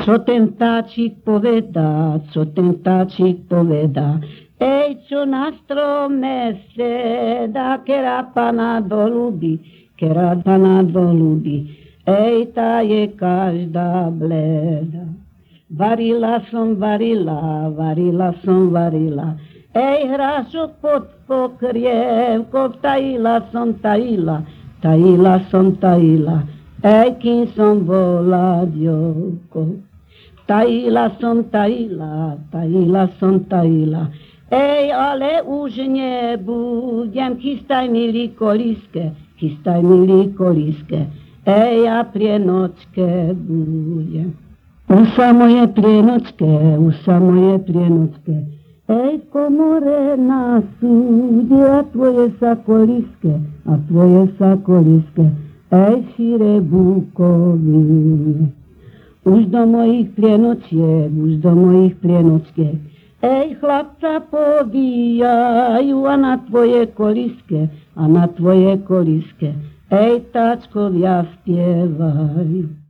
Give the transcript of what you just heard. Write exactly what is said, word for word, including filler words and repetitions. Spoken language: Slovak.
Čo ten vtáčik povedá, čo ten vtáčik povedá, ej, čo na strome sedá, kera pana dolúbi, kera pana dolúbi, ej, tá je každá bleda. Varila som, varila, varila som, varila, ej, hrášok pod pokrievkou, tajila som, tajila, tajila som, tajila, ej, kým som bola dievkou. Tajila som, tajila, tajila som, tajila, ej, ale už nebudem, chystaj milí koliske, chystaj milí koliske, ej, ja pri nočke budem. Uša moje prienočke, uša moje prienočke, ej, komore na súde, a tvoje sa koliske, a tvoje sa koliske, ej, šire bukovine. Už do mojich plienočiek, už do mojich plienočiek, ej, chlapca povíjajú a na tvoje koliske, a na tvoje koliske, ej, táčkovia spievajú.